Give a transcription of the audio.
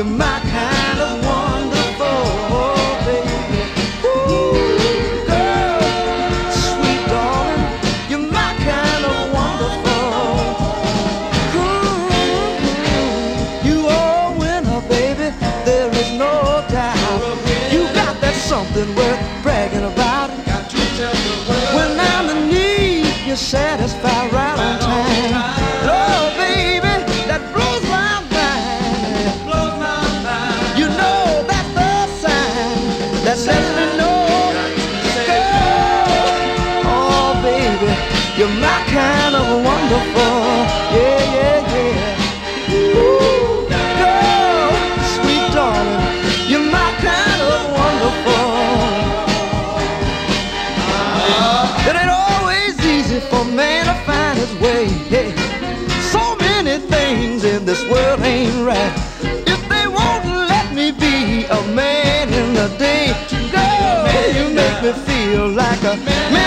You're my kind of wonderful, baby. Ooh, girl, sweet darling, you're my kind of wonderful. You are a winner, baby, there is no doubt. You got that something worth bragging about. When I'm in need, you satisfy right on time. Oh, baby, that blows my mind. You know that's the sign that lets me know, girl, oh, baby, you're my kind of wonderful. Yeah, yeah, yeah. Ooh, girl, sweet darling, you're my kind of wonderful. It ain't always easy for a man to find his way. Hey, so many things in this world ain't right. If they won't let me be a man in the day, girl, you make me feel like a man.